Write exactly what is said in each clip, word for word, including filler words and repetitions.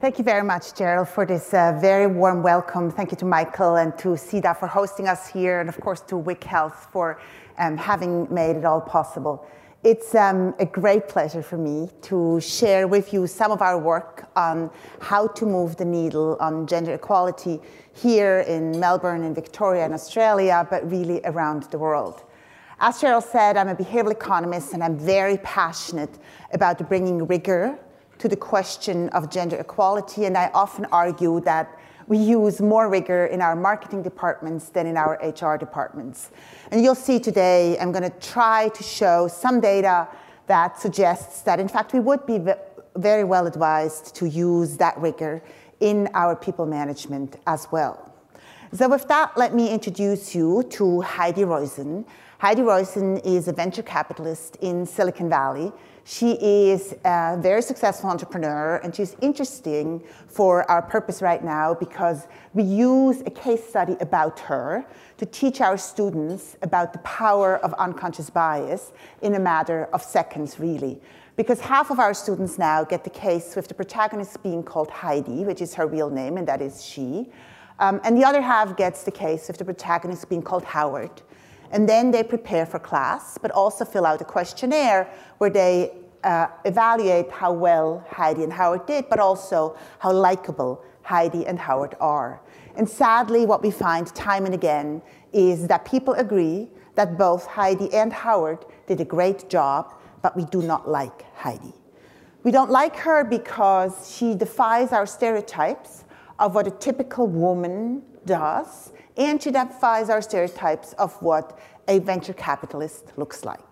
Thank you very much, Gerald, for this uh, very warm welcome. Thank you to Michael and to SIDA for hosting us here, and of course to Wic Health for um, having made it all possible. It's um, a great pleasure for me to share with you some of our work on how to move the needle on gender equality here in Melbourne and Victoria in Australia, but really around the world. As Gerald said, I'm a behavioral economist and I'm very passionate about bringing rigor to the question of gender equality, and I often argue that we use more rigor in our marketing departments than in our H R departments. And you'll see today I'm going to try to show some data that suggests that in fact we would be very well advised to use that rigor in our people management as well. So with that, let me introduce you to Heidi Roizen. Heidi Roizen is a venture capitalist in Silicon Valley. She is a very successful entrepreneur, and she's interesting for our purpose right now because we use a case study about her to teach our students about the power of unconscious bias in a matter of seconds, really. Because half of our students now get the case with the protagonist being called Heidi, which is her real name, and that is she. Um, and the other half gets the case with the protagonist being called Howard. And then they prepare for class, but also fill out a questionnaire where they uh, evaluate how well Heidi and Howard did, but also how likable Heidi and Howard are. And sadly, what we find time and again is that people agree that both Heidi and Howard did a great job, but we do not like Heidi. We don't like her because she defies our stereotypes of what a typical woman does, and she defies our stereotypes of what a venture capitalist looks like.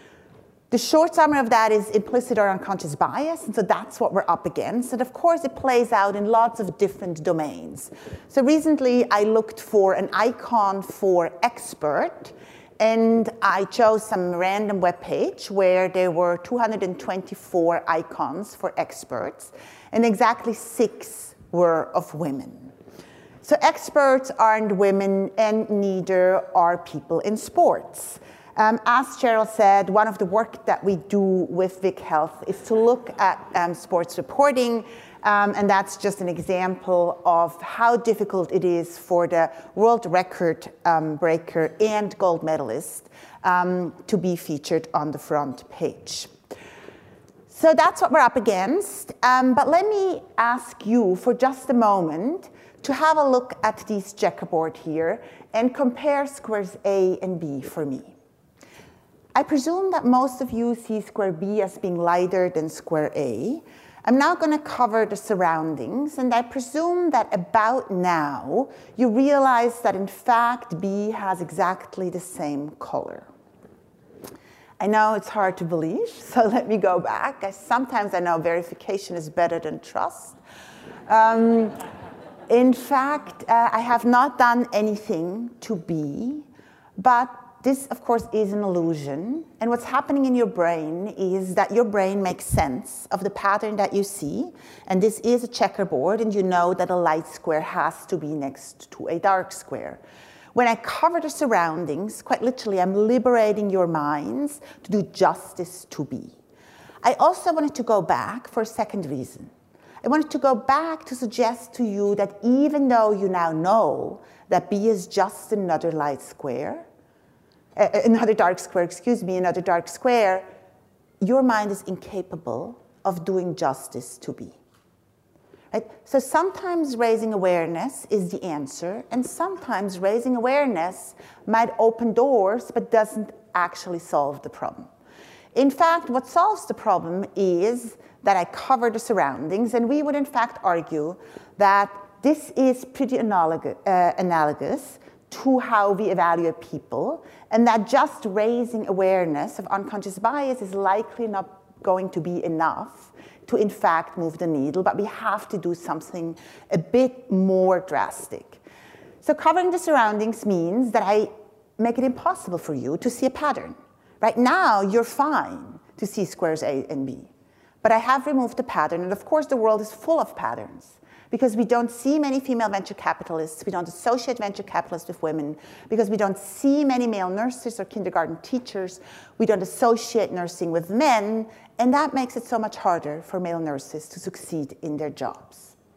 The short summary of that is implicit or unconscious bias, and so that's what we're up against. And of course, it plays out in lots of different domains. So recently, I looked for an icon for expert, and I chose some random web page where there were two hundred twenty-four icons for experts, and exactly six were of women. So experts aren't women, and neither are people in sports. Um, as Gerald said, one of the work that we do with Wic Health is to look at um, sports reporting, um, and that's just an example of how difficult it is for the world record um, breaker and gold medalist um, to be featured on the front page. So that's what we're up against, um, but let me ask you for just a moment to have a look at these checkerboard here and compare squares A and B for me. I presume that most of you see square B as being lighter than square A. I'm now going to cover the surroundings, and I presume that about now you realize that in fact B has exactly the same color. I know it's hard to believe, so let me go back. I, sometimes I know verification is better than trust. Um, In fact, uh, I have not done anything to B, but this, of course, is an illusion. And what's happening in your brain is that your brain makes sense of the pattern that you see. And this is a checkerboard, and you know that a light square has to be next to a dark square. When I cover the surroundings, quite literally, I'm liberating your minds to do justice to B. I also wanted to go back for a second reason. I wanted to go back to suggest to you that even though you now know that B is just another light square, uh, another dark square, excuse me, another dark square, your mind is incapable of doing justice to B. Right? So sometimes raising awareness is the answer, and sometimes raising awareness might open doors but doesn't actually solve the problem. In fact, what solves the problem is that I cover the surroundings, and we would in fact argue that this is pretty analogous, uh, analogous to how we evaluate people, and that just raising awareness of unconscious bias is likely not going to be enough to in fact move the needle, but we have to do something a bit more drastic. So covering the surroundings means that I make it impossible for you to see a pattern. Right now, you're fine to see squares A and B. But I have removed the pattern, and of course the world is full of patterns because we don't see many female venture capitalists, we don't associate venture capitalists with women, because we don't see many male nurses or kindergarten teachers, we don't associate nursing with men, and that makes it so much harder for male nurses to succeed in their jobs.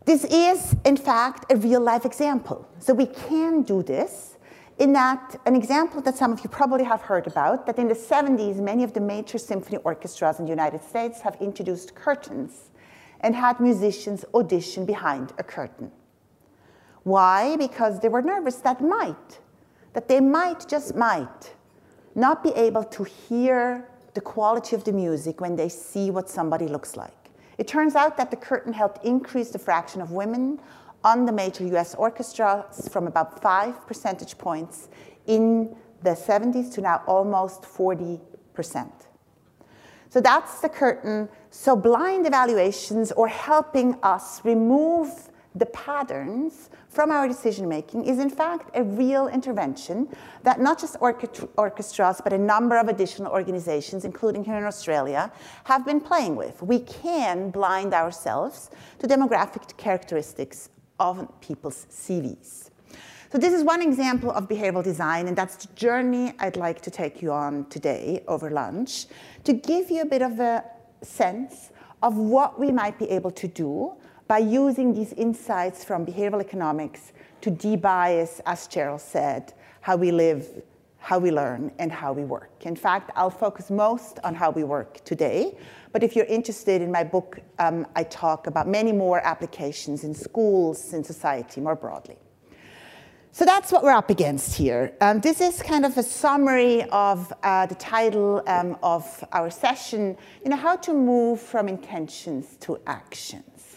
This is, in fact, a real-life example. So we can do this in that, an example that some of you probably have heard about, that in the seventies, many of the major symphony orchestras in the United States have introduced curtains and had musicians audition behind a curtain. Why? Because they were nervous that might, that they might, just might, not be able to hear the quality of the music when they see what somebody looks like. It turns out that the curtain helped increase the fraction of women on the major U S orchestras from about five percentage points in the seventies to now almost forty percent. So that's the curtain. So blind evaluations, or helping us remove the patterns from our decision making, is in fact a real intervention that not just orchestras, but a number of additional organizations, including here in Australia, have been playing with. We can blind ourselves to demographic characteristics of people's C Vs. So this is one example of behavioral design, and that's the journey I'd like to take you on today over lunch, to give you a bit of a sense of what we might be able to do by using these insights from behavioral economics to de-bias, as Cheryl said, how we live, how we learn, and how we work. In fact, I'll focus most on how we work today, but if you're interested in my book, um, I talk about many more applications in schools, in society more broadly. So that's what we're up against here. Um, this is kind of a summary of uh, the title um, of our session, you know, how to move from intentions to actions.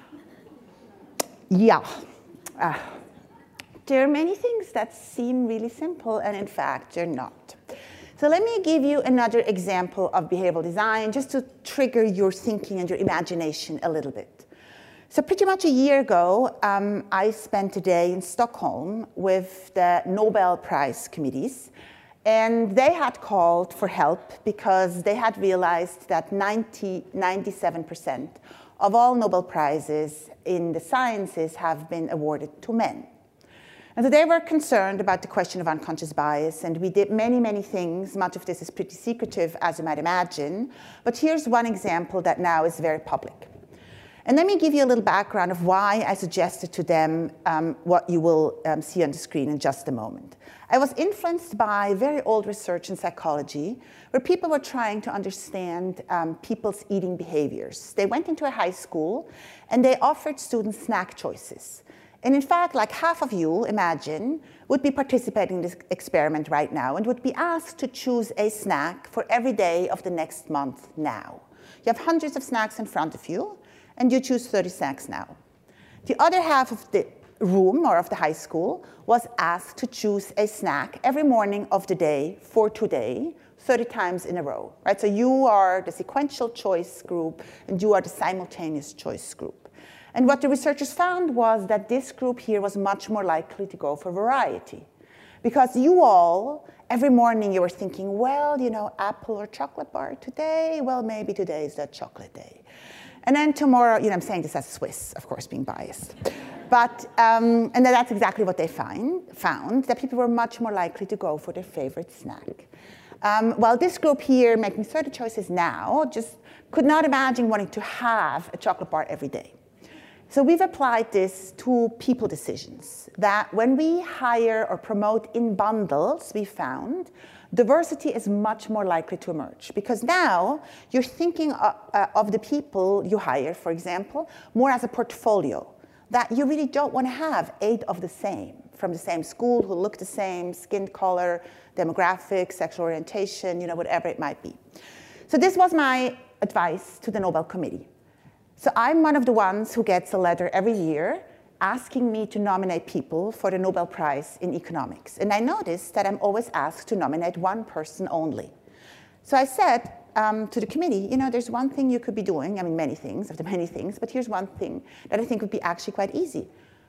Yeah, uh, there are many things that seem really simple, and in fact, they're not. So let me give you another example of behavioral design, just to trigger your thinking and your imagination a little bit. So pretty much a year ago, um, I spent a day in Stockholm with the Nobel Prize committees, and they had called for help because they had realized that ninety, ninety-seven percent of all Nobel Prizes in the sciences have been awarded to men. And so they were concerned about the question of unconscious bias, and we did many, many things. Much of this is pretty secretive, as you might imagine, but here's one example that now is very public. And let me give you a little background of why I suggested to them um, what you will um, see on the screen in just a moment. I was influenced by very old research in psychology where people were trying to understand um, people's eating behaviors. They went into a high school and they offered students snack choices. And in fact, like half of you, imagine, would be participating in this experiment right now and would be asked to choose a snack for every day of the next month now. You have hundreds of snacks in front of you, and you choose thirty snacks now. The other half of the room, or of the high school, was asked to choose a snack every morning of the day for today, thirty times in a row, right? So you are the sequential choice group, and you are the simultaneous choice group. And what the researchers found was that this group here was much more likely to go for variety. Because you all, every morning you were thinking, well, you know, apple or chocolate bar today? Well, maybe today is that chocolate day. And then tomorrow, you know, I'm saying this as Swiss, of course, being biased. But, um, and then that's exactly what they find, found, that people were much more likely to go for their favorite snack. Um, while this group here, making thirty choices now, just could not imagine wanting to have a chocolate bar every day. So we've applied this to people decisions, that when we hire or promote in bundles, we found diversity is much more likely to emerge, because now you're thinking of, uh, of the people you hire, for example, more as a portfolio, that you really don't want to have eight of the same, from the same school, who look the same, skin color, demographics, sexual orientation, you know, whatever it might be. So this was my advice to the Nobel Committee. So I'm one of the ones who gets a letter every year asking me to nominate people for the Nobel Prize in economics. And I noticed that I'm always asked to nominate one person only. So I said um, to the committee, you know, there's one thing you could be doing, I mean, many things, of the many things, but here's one thing that I think would be actually quite easy.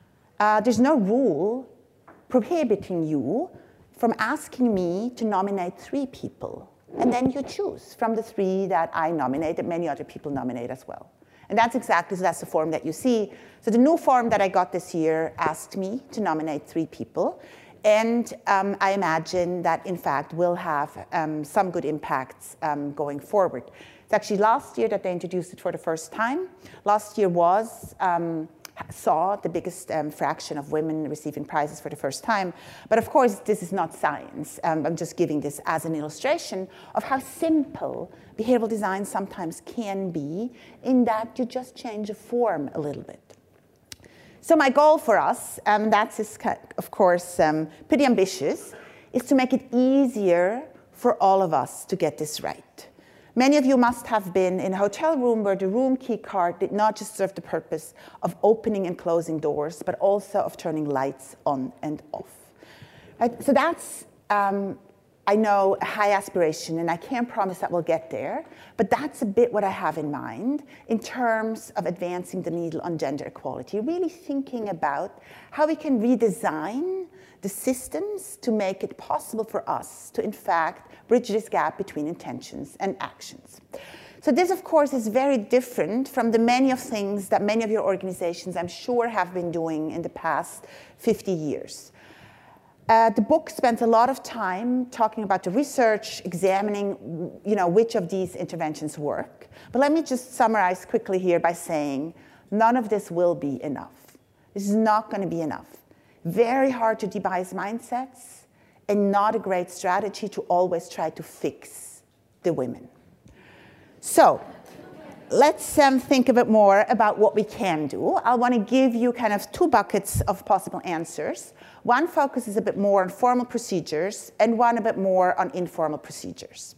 Uh, there's no rule prohibiting you from asking me to nominate three people. And then you choose from the three that I nominate, that many other people nominate as well. And that's exactly, so that's the form that you see. So the new form that I got this year asked me to nominate three people. And um, I imagine that, in fact, will have um, some good impacts um, going forward. It's actually last year that they introduced it for the first time. Last year was um, saw the biggest um, fraction of women receiving prizes for the first time. But of course, this is not science. Um, I'm just giving this as an illustration of how simple behavioral design sometimes can be, in that you just change the form a little bit. So my goal for us, um, that's is, of course um, pretty ambitious, is to make it easier for all of us to get this right. Many of you must have been in a hotel room where the room key card did not just serve the purpose of opening and closing doors, but also of turning lights on and off. Right? So that's, um, I know, a high aspiration, and I can't promise that we'll get there, but that's a bit what I have in mind in terms of advancing the needle on gender equality, really thinking about how we can redesign the systems to make it possible for us to, in fact, bridge this gap between intentions and actions. So this, of course, is very different from the many of things that many of your organizations, I'm sure, have been doing in the past fifty years. Uh, the book spends a lot of time talking about the research, examining you know, which of these interventions work. But let me just summarize quickly here by saying none of this will be enough. This is not going to be enough. Very hard to devise mindsets, and not a great strategy to always try to fix the women. So let's um, think a bit more about what we can do. I want to give you kind of two buckets of possible answers. One focuses a bit more on formal procedures, and one a bit more on informal procedures.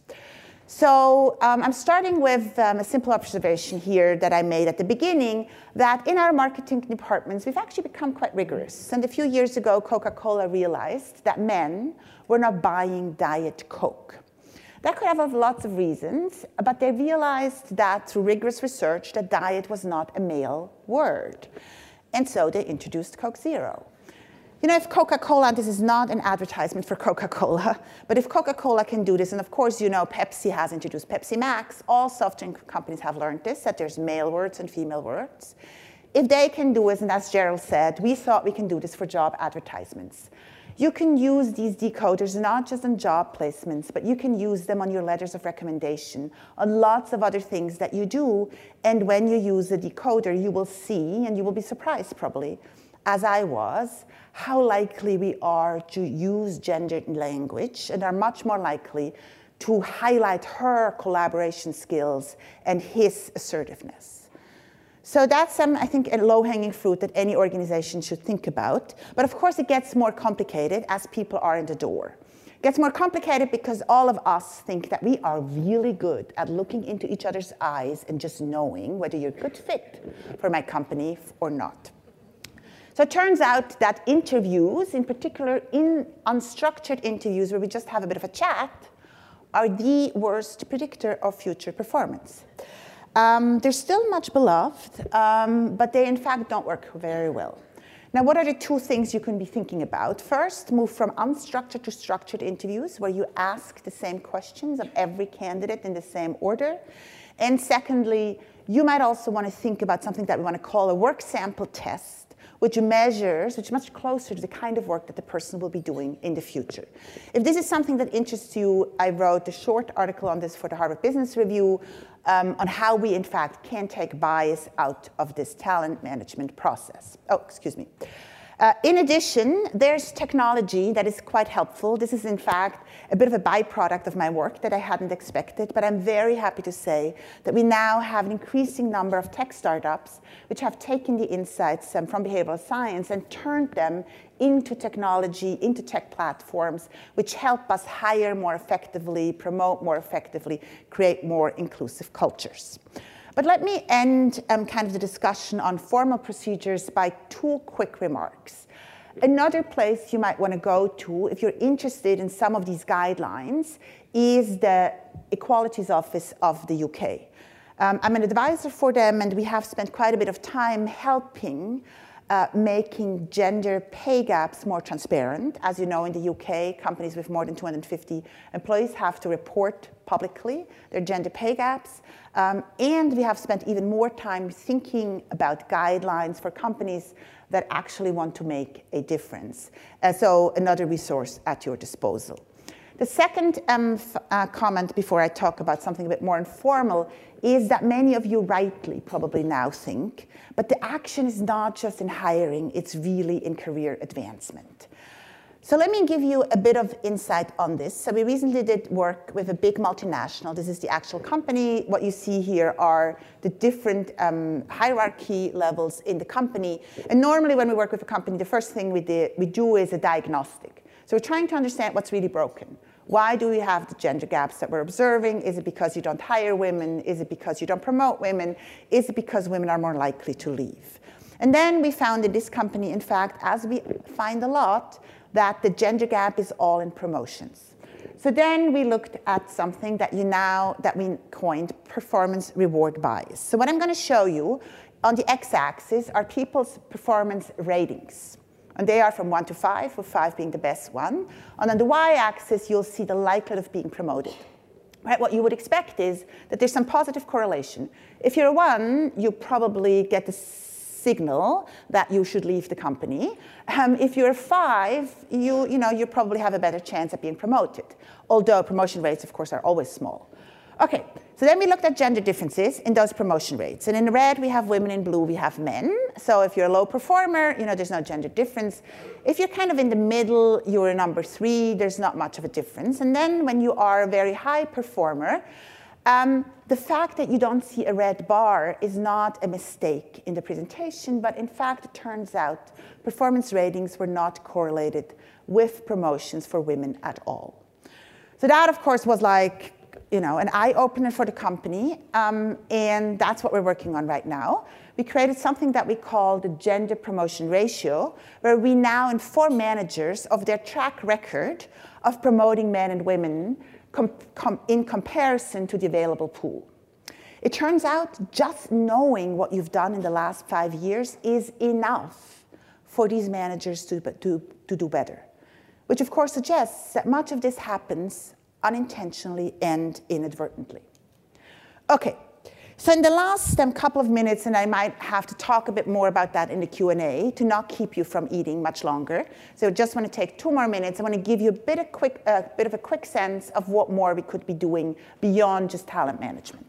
So um, I'm starting with um, a simple observation here that I made at the beginning, that in our marketing departments, we've actually become quite rigorous. And a few years ago, Coca-Cola realized that men were not buying Diet Coke. That could have lots of reasons, but they realized that through rigorous research, that diet was not a male word. And so they introduced Coke Zero. You know, if Coca-Cola, this is not an advertisement for Coca-Cola, but if Coca-Cola can do this, and of course, you know, Pepsi has introduced Pepsi Max, all soft drink companies have learned this, that there's male words and female words. If they can do it, and as Gerald said, we thought we can do this for job advertisements. You can use these decoders not just on job placements, but you can use them on your letters of recommendation, on lots of other things that you do. And when you use a decoder, you will see, and you will be surprised probably, as I was, how likely we are to use gendered language, and are much more likely to highlight her collaboration skills and his assertiveness. So that's, um, I think, a low-hanging fruit that any organization should think about. But of course, it gets more complicated as people are in the door. It gets more complicated because all of us think that we are really good at looking into each other's eyes and just knowing whether you're a good fit for my company or not. So it turns out that interviews, in particular in unstructured interviews where we just have a bit of a chat, are the worst predictor of future performance. Um, they're still much beloved, um, but they in fact don't work very well. Now, what are the two things you can be thinking about? First, move from unstructured to structured interviews, where you ask the same questions of every candidate in the same order. And secondly, you might also want to think about something that we want to call a work sample test, which measures, which is much closer to the kind of work that the person will be doing in the future. If this is something that interests you, I wrote a short article on this for the Harvard Business Review um, on how we, in fact, can take bias out of this talent management process. Oh, excuse me. Uh, in addition, there's technology that is quite helpful. This is, in fact, a bit of a byproduct of my work that I hadn't expected, but I'm very happy to say that we now have an increasing number of tech startups which have taken the insights um, from behavioral science and turned them into technology, into tech platforms, which help us hire more effectively, promote more effectively, create more inclusive cultures. But let me end um, kind of the discussion on formal procedures by two quick remarks. Another place you might want to go to if you're interested in some of these guidelines is the Equalities Office of the U K. Um, I'm an advisor for them, and we have spent quite a bit of time helping uh, making gender pay gaps more transparent. As you know, in the U K, companies with more than two hundred fifty employees have to report publicly their gender pay gaps. Um, and we have spent even more time thinking about guidelines for companies that actually want to make a difference. Uh, so another resource at your disposal. The second um, f uh, comment before I talk about something a bit more informal is that many of you rightly probably now think, but the action is not just in hiring, it's really in career advancement. So let me give you a bit of insight on this. So we recently did work with a big multinational. This is the actual company. What you see here are the different um, hierarchy levels in the company. And normally when we work with a company, the first thing we, did, we do is a diagnostic. So we're trying to understand what's really broken. Why do we have the gender gaps that we're observing? Is it because you don't hire women? Is it because you don't promote women? Is it because women are more likely to leave? And then we found in this company, in fact, as we find a lot, that the gender gap is all in promotions. So then we looked at something that you now, that we coined performance reward bias. So what I'm going to show you on the x-axis are people's performance ratings. And they are from one to five, with five being the best one. And on the y-axis, you'll see the likelihood of being promoted. Right? What you would expect is that there's some positive correlation. If you're a one, you probably get the signal that you should leave the company. Um, if you're a five, you, you, know, you probably have a better chance at being promoted, although promotion rates, of course, are always small. Okay, so then we looked at gender differences in those promotion rates. And in red, we have women, in blue, we have men. So if you're a low performer, you know, there's no gender difference. If you're kind of in the middle, you're a number three, there's not much of a difference. And then when you are a very high performer, Um, the fact that you don't see a red bar is not a mistake in the presentation, but in fact, it turns out performance ratings were not correlated with promotions for women at all. So that, of course, was like, you know, an eye-opener for the company, um, and that's what we're working on right now. We created something that we call the gender promotion ratio, where we now inform managers of their track record of promoting men and women Com com in comparison to the available pool. It turns out just knowing what you've done in the last five years is enough for these managers to, to, to do better, which of course suggests that much of this happens unintentionally and inadvertently. Okay, so in the last um, couple of minutes, and I might have to talk a bit more about that in the Q and A to not keep you from eating much longer. So I just want to take two more minutes. I want to give you a bit of, quick, uh, bit of a quick sense of what more we could be doing beyond just talent management.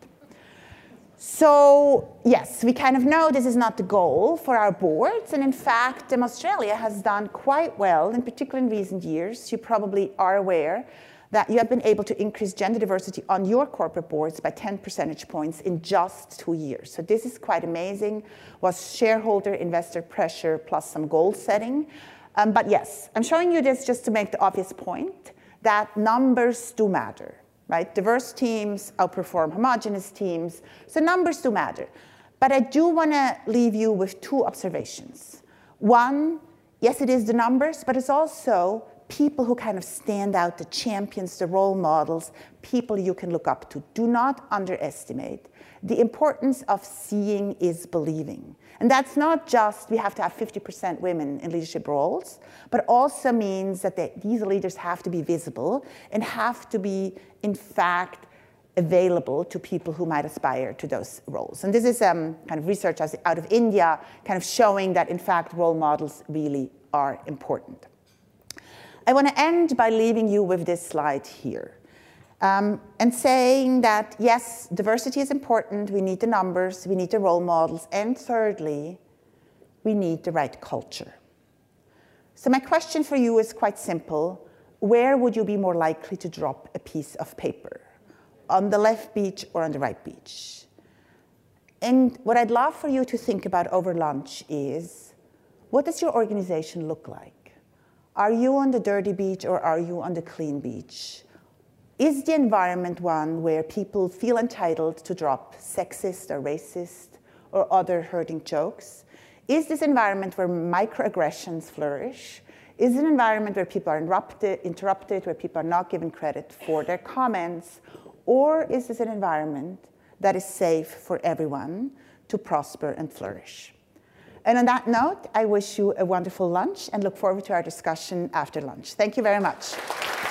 So yes, we kind of know this is not the goal for our boards. And in fact, um, Australia has done quite well, in particular in recent years. You probably are aware that you have been able to increase gender diversity on your corporate boards by ten percentage points in just two years. So this is quite amazing. Was shareholder investor pressure plus some goal setting. Um, but yes, I'm showing you this just to make the obvious point that numbers do matter, right? Diverse teams outperform homogeneous teams, so numbers do matter. But I do want to leave you with two observations. One, yes, it is the numbers, but it's also people who kind of stand out, the champions, the role models, people you can look up to. Do not underestimate the importance of seeing is believing. And that's not just we have to have fifty percent women in leadership roles, but also means that they, these leaders have to be visible and have to be, in fact, available to people who might aspire to those roles. And this is um, kind of research out of India, kind of showing that, in fact, role models really are important. I want to end by leaving you with this slide here um, and saying that, yes, diversity is important. We need the numbers. We need the role models. And thirdly, we need the right culture. So my question for you is quite simple. Where would you be more likely to drop a piece of paper? On the left beach or on the right beach? And what I'd love for you to think about over lunch is, what does your organization look like? Are you on the dirty beach or are you on the clean beach? Is the environment one where people feel entitled to drop sexist or racist or other hurting jokes? Is this environment where microaggressions flourish? Is it an environment where people are interrupted, interrupted, where people are not given credit for their comments? Or is this an environment that is safe for everyone to prosper and flourish? And on that note, I wish you a wonderful lunch and look forward to our discussion after lunch. Thank you very much.